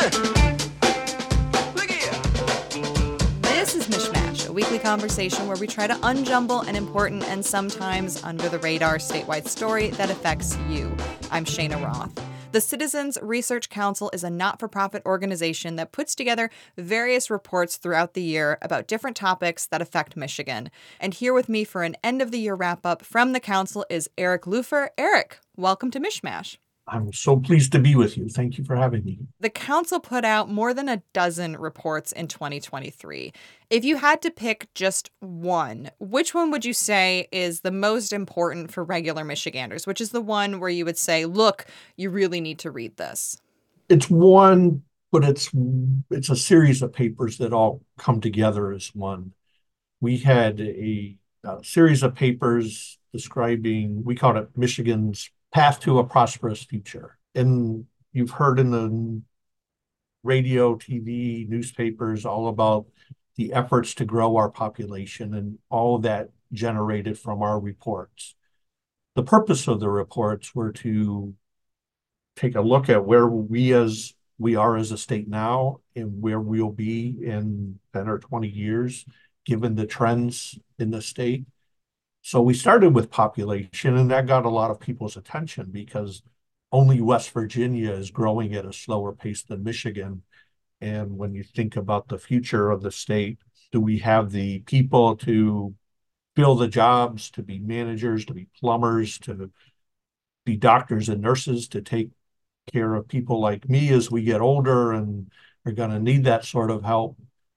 This is Mishmash, a weekly conversation where we try to unjumble an important and sometimes under-the-radar statewide story that affects you. I'm Shayna Roth. The Citizens Research Council is a not-for-profit organization that puts together various reports throughout the year about different topics that affect Michigan. And here with me for an end-of-the-year wrap-up from the council is Eric Lufer. Eric, welcome to Mishmash. I'm so pleased to be with you. Thank you for having me. The council put out more than a dozen reports in 2023. If you had to pick just one, which one would you say is the most important for regular Michiganders? Which is the one where you would say, look, you really need to read this? It's one, but it's a series of papers that all come together as one. We had a series of papers describing, we called it Michigan's Path to a Prosperous Future. And you've heard in the radio, TV, newspapers all about the efforts to grow our population and all of that generated from our reports. The purpose of the reports were to take a look at where we are as a state now and where we'll be in 10 or 20 years, given the trends in the state. So we started with population, and that got a lot of people's attention because only West Virginia is growing at a slower pace than Michigan. And when you think about the future of the state, do we have the people to fill the jobs, to be managers, to be plumbers, to be doctors and nurses, to take care of people like me as we get older and are going to need that sort of help?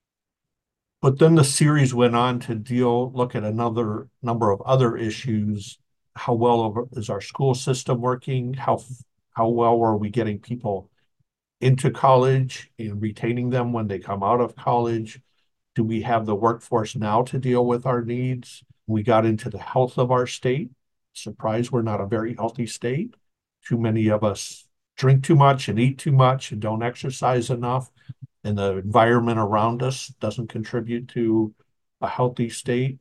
But then the series went on to look at another number of other issues. How well is our school system working? How well are we getting people into college and retaining them when they come out of college? Do we have the workforce now to deal with our needs? We got into the health of our state. Surprise, we're not a very healthy state. Too many of us drink too much and eat too much and don't exercise enough. And the environment around us doesn't contribute to a healthy state.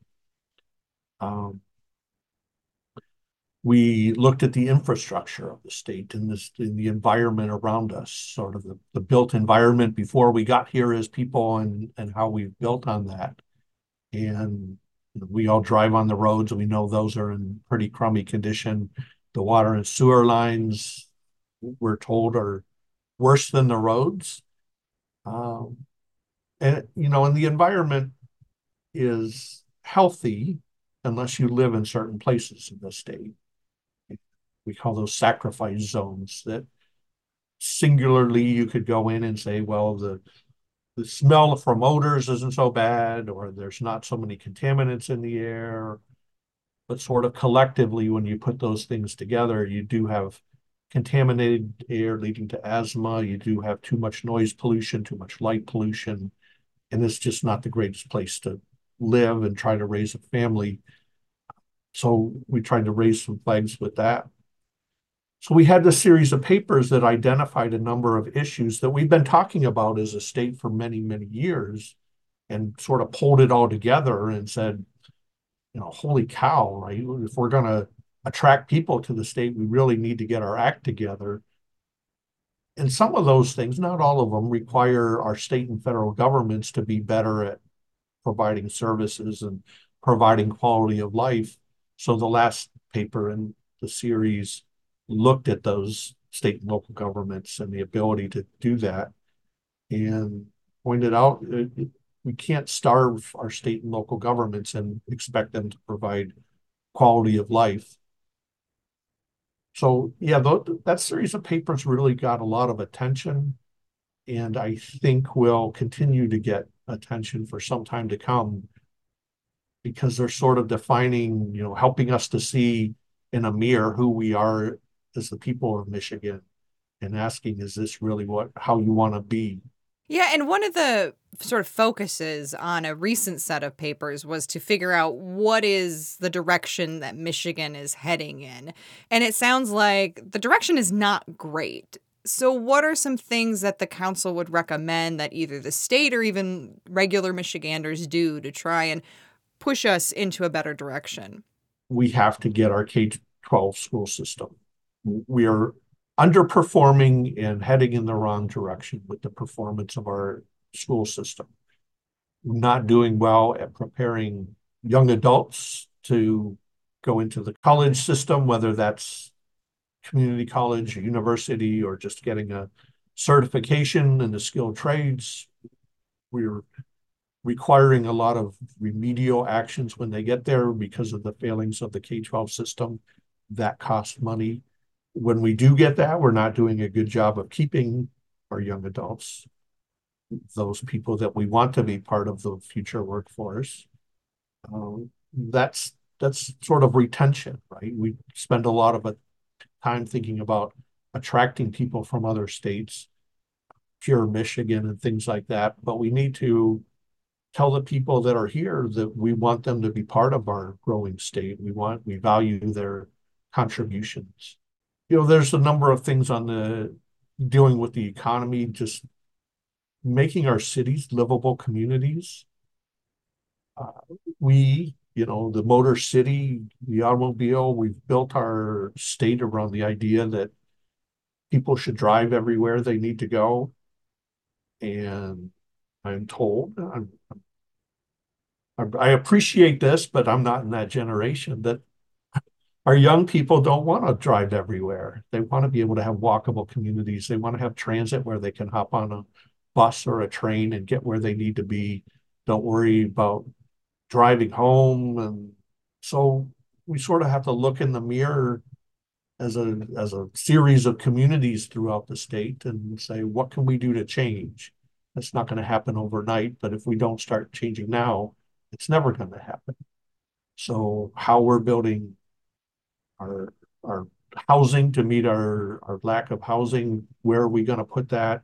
We looked at the infrastructure of the state and the environment around us, sort of the built environment before we got here as people and how we've built on that. And we all drive on the roads and we know those are in pretty crummy condition. The water and sewer lines, we're told, are worse than the roads. And the environment is healthy unless you live in certain places in the state. We call those sacrifice zones that singularly you could go in and say, well, the smell from odors isn't so bad, or there's not so many contaminants in the air. But sort of collectively, when you put those things together, you do have contaminated air leading to asthma. You do have too much noise pollution, too much light pollution, and it's just not the greatest place to live and try to raise a family. So we tried to raise some flags with that. So we had this series of papers that identified a number of issues that we've been talking about as a state for many, many years, and sort of pulled it all together and said, holy cow, right? If we're going to attract people to the state, we really need to get our act together. And some of those things, not all of them, require our state and federal governments to be better at providing services and providing quality of life. So the last paper in the series looked at those state and local governments and the ability to do that and pointed out we can't starve our state and local governments and expect them to provide quality of life. So, yeah, that series of papers really got a lot of attention, and I think will continue to get attention for some time to come because they're sort of defining, helping us to see in a mirror who we are as the people of Michigan and asking, is this really how you want to be? Yeah, and one of the sort of focuses on a recent set of papers was to figure out what is the direction that Michigan is heading in. And it sounds like the direction is not great. So what are some things that the council would recommend that either the state or even regular Michiganders do to try and push us into a better direction? We have to get our K-12 school system. We are underperforming and heading in the wrong direction with the performance of our school system. Not doing well at preparing young adults to go into the college system, whether that's community college or university or just getting a certification in the skilled trades. We're requiring a lot of remedial actions when they get there because of the failings of the K-12 system. That costs money. When we do get that, we're not doing a good job of keeping our young adults, those people that we want to be part of the future workforce. That's sort of retention, right? We spend a lot of time thinking about attracting people from other states, pure Michigan and things like that, but we need to tell the people that are here that we want them to be part of our growing state. We value their contributions. There's a number of things on the dealing with the economy, just making our cities livable communities. The Motor City, the automobile, we've built our state around the idea that people should drive everywhere they need to go. And I'm told, I appreciate this, but I'm not in that generation, that our young people don't want to drive everywhere. They want to be able to have walkable communities. They want to have transit where they can hop on a bus or a train and get where they need to be. Don't worry about driving home. And so we sort of have to look in the mirror as a series of communities throughout the state and say, what can we do to change? That's not going to happen overnight, but if we don't start changing now, it's never going to happen. So how we're building our housing to meet our lack of housing, where are we going to put that?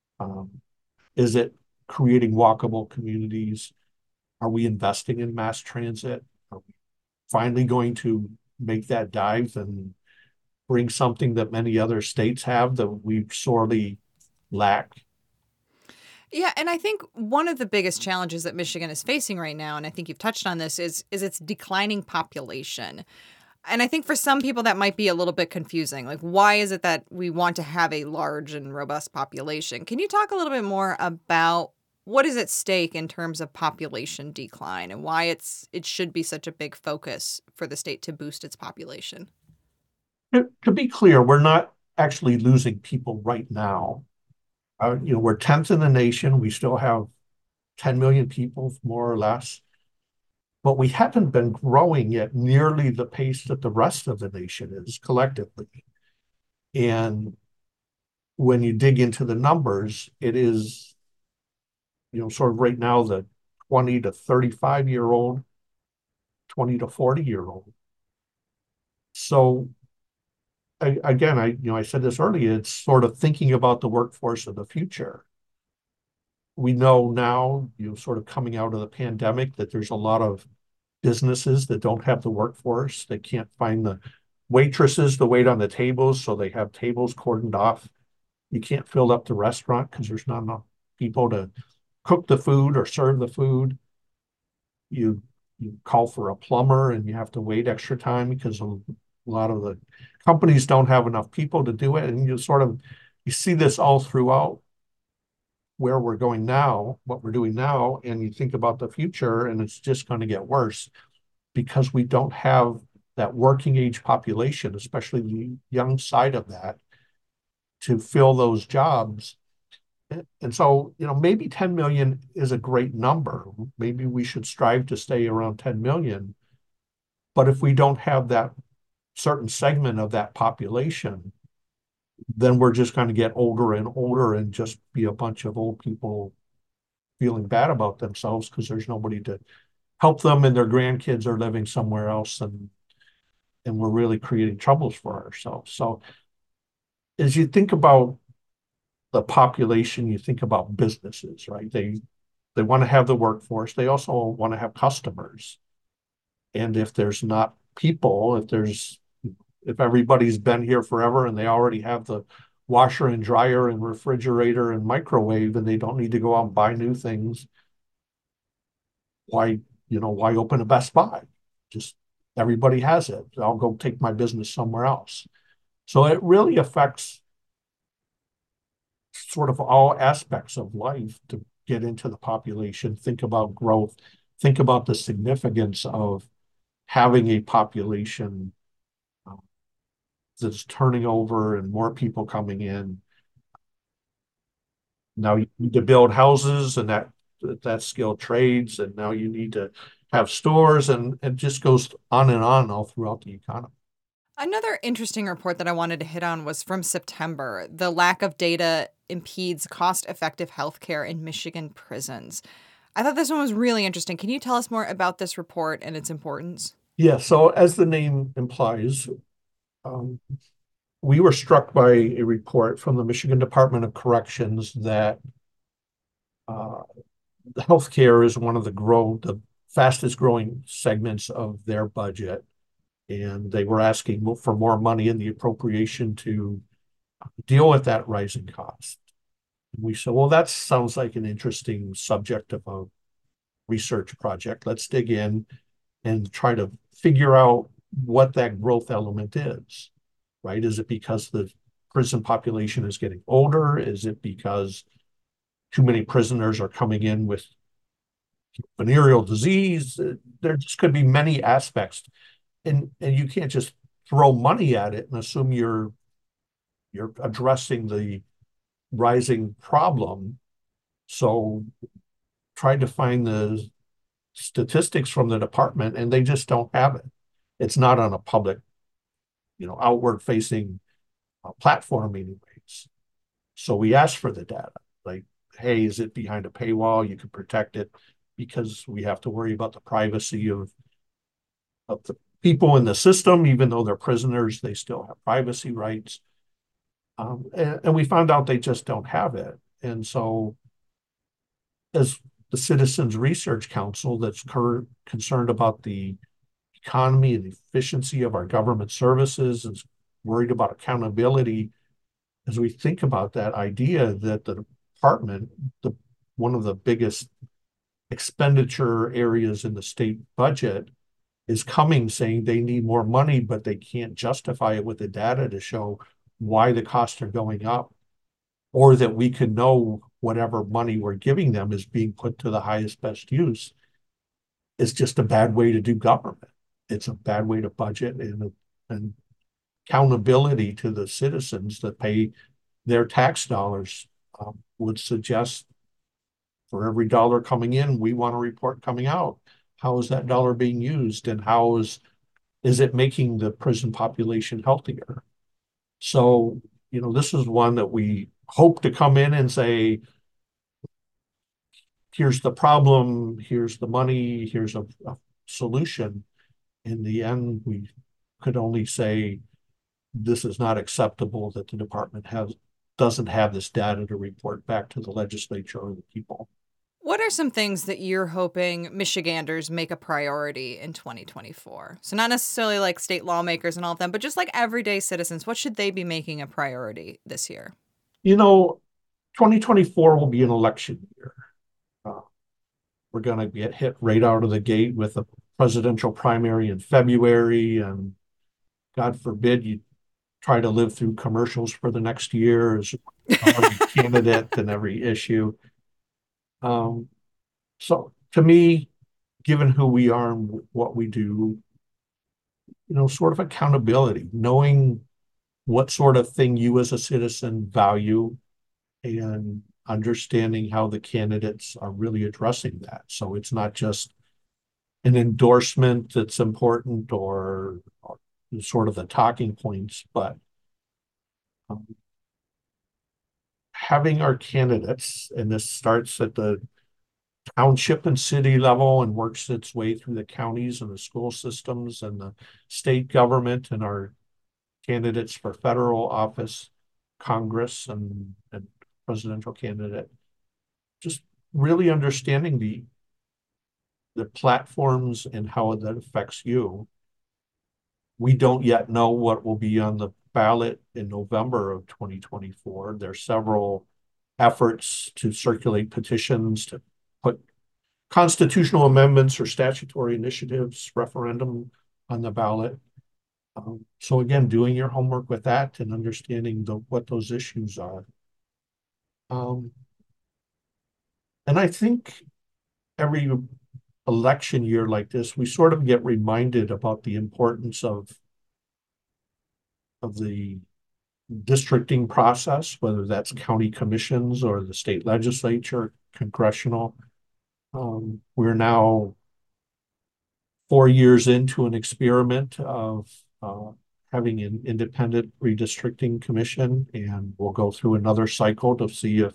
Is it creating walkable communities? Are we investing in mass transit? Are we finally going to make that dive and bring something that many other states have that we sorely lack? Yeah, and I think one of the biggest challenges that Michigan is facing right now, and I think you've touched on this, is its declining population. And I think for some people that might be a little bit confusing. Like, why is it that we want to have a large and robust population? Can you talk a little bit more about what is at stake in terms of population decline and why it should be such a big focus for the state to boost its population? To be clear, we're not actually losing people right now. We're 10th in the nation. We still have 10 million people, more or less, but we haven't been growing at nearly the pace that the rest of the nation is collectively. And when you dig into the numbers, it is, sort of right now, the 20 to 35-year-old, 20 to 40-year-old. So again, I said this earlier, it's sort of thinking about the workforce of the future. We know now, sort of coming out of the pandemic, that there's a lot of businesses that don't have the workforce. They can't find the waitresses to wait on the tables, so they have tables cordoned off. You can't fill up the restaurant because there's not enough people to cook the food or serve the food. You call for a plumber and you have to wait extra time because a lot of the companies don't have enough people to do it. And you see this all throughout where we're going now, what we're doing now, and you think about the future, and it's just going to get worse because we don't have that working age population, especially the young side of that, to fill those jobs. And so, maybe 10 million is a great number. Maybe we should strive to stay around 10 million. But if we don't have that certain segment of that population, then we're just going to get older and older and just be a bunch of old people feeling bad about themselves because there's nobody to help them and their grandkids are living somewhere else, and we're really creating troubles for ourselves. So as you think about the population, you think about businesses, right? They want to have the workforce. They also want to have customers. And if there's not people, if everybody's been here forever and they already have the washer and dryer and refrigerator and microwave and they don't need to go out and buy new things, why open a Best Buy? Just everybody has it. I'll go take my business somewhere else. So it really affects sort of all aspects of life to get into the population, think about growth, think about the significance of having a population uh, that's turning over and more people coming in. Now you need to build houses and that skill trades, and now you need to have stores, and it just goes on and on all throughout the economy. Another interesting report that I wanted to hit on was from September. The lack of data impedes cost effective healthcare in Michigan prisons. I thought this one was really interesting. Can you tell us more about this report and its importance? Yeah, so as the name implies, um, we were struck by a report from the Michigan Department of Corrections that uh, healthcare is one of the fastest growing segments of their budget, and they were asking for more money in the appropriation to deal with that rising cost. And we said, well, that sounds like an interesting subject of a research project. Let's dig in and try to figure out what that growth element is, right? Is it because the prison population is getting older? Is it because too many prisoners are coming in with venereal disease? There just could be many aspects, and you can't just throw money at it and assume you're addressing the rising problem. So try to find the statistics from the department, and they just don't have it. It's not on a public, outward facing platform anyways. So we asked for the data, like, hey, is it behind a paywall? You can protect it, because we have to worry about the privacy of the people in the system. Even though they're prisoners, they still have privacy rights. And we found out they just don't have it. And so as the Citizens Research Council that's concerned about the economy and the efficiency of our government services, is worried about accountability, as we think about that idea that the department, one of the biggest expenditure areas in the state budget, is coming saying they need more money, but they can't justify it with the data to show why the costs are going up, or that we can know whatever money we're giving them is being put to the highest best use. It's just a bad way to do government. It's a bad way to budget, and accountability to the citizens that pay their tax dollars would suggest for every dollar coming in, we want a report coming out. How is that dollar being used, and how is it making the prison population healthier? So, this is one that we hope to come in and say, here's the problem, here's the money, here's a solution. In the end, we could only say this is not acceptable that the department doesn't have this data to report back to the legislature or the people. What are some things that you're hoping Michiganders make a priority in 2024? So not necessarily like state lawmakers and all of them, but just like everyday citizens. What should they be making a priority this year? 2024 will be an election year. We're going to get hit right out of the gate with a presidential primary in February, and God forbid you try to live through commercials for the next year as every candidate and every issue. So to me, given who we are and what we do, sort of accountability, knowing what sort of thing you as a citizen value, and understanding how the candidates are really addressing that. So it's not just an endorsement that's important, or sort of the talking points, but having our candidates, and this starts at the township and city level and works its way through the counties and the school systems and the state government, and our candidates for federal office, Congress, and presidential candidate, just really understanding the platforms and how that affects you. We don't yet know what will be on the ballot in November of 2024. There's several efforts to circulate petitions to put constitutional amendments or statutory initiatives, referendum on the ballot. So again, doing your homework with that and understanding what those issues are. Um, and I think every election year like this, we sort of get reminded about the importance of the districting process, whether that's county commissions or the state legislature, congressional. We're now 4 years into an experiment of having an independent redistricting commission, and we'll go through another cycle to see if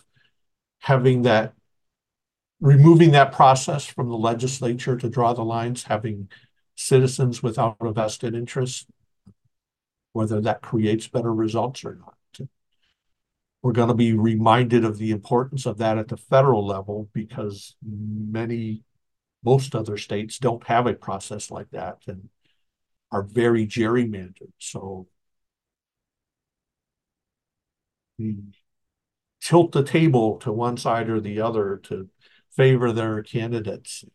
removing that process from the legislature to draw the lines, having citizens without a vested interest, whether that creates better results or not. We're going to be reminded of the importance of that at the federal level because most other states don't have a process like that and are very gerrymandered. So we tilt the table to one side or the other to favor their candidates.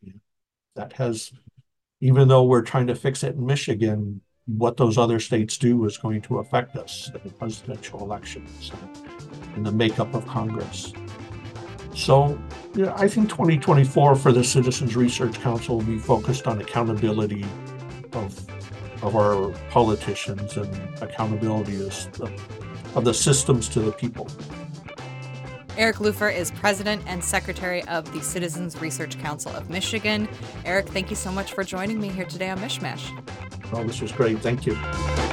Even though we're trying to fix it in Michigan, what those other states do is going to affect us in the presidential elections and the makeup of Congress. So I think 2024 for the Citizens Research Council will be focused on accountability of our politicians and accountability of the systems to the people. Eric Lupher is president and secretary of the Citizens Research Council of Michigan. Eric, thank you so much for joining me here today on Mishmash. Oh, this was great. Thank you.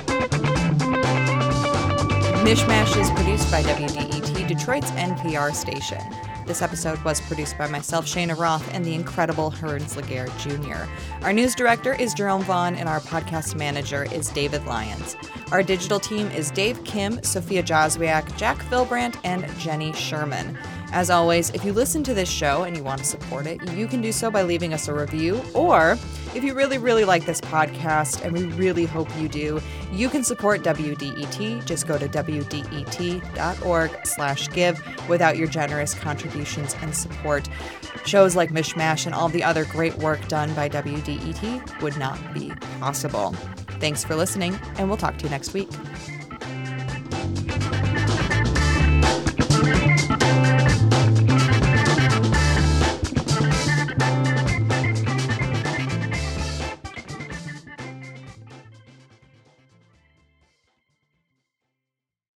Mishmash is produced by WDET, Detroit's NPR station. This episode was produced by myself, Shana Roth, and the incredible Hearns Laguerre Jr. Our news director is Jerome Vaughn, and our podcast manager is David Lyons. Our digital team is Dave Kim, Sophia Joswiak, Jack Philbrandt, and Jenny Sherman. As always, if you listen to this show and you want to support it, you can do so by leaving us a review, or if you really, really like this podcast, and we really hope you do, you can support WDET. Just go to WDET.org/give. Without your generous contributions and support, shows like Mishmash and all the other great work done by WDET would not be possible. Thanks for listening, and we'll talk to you next week.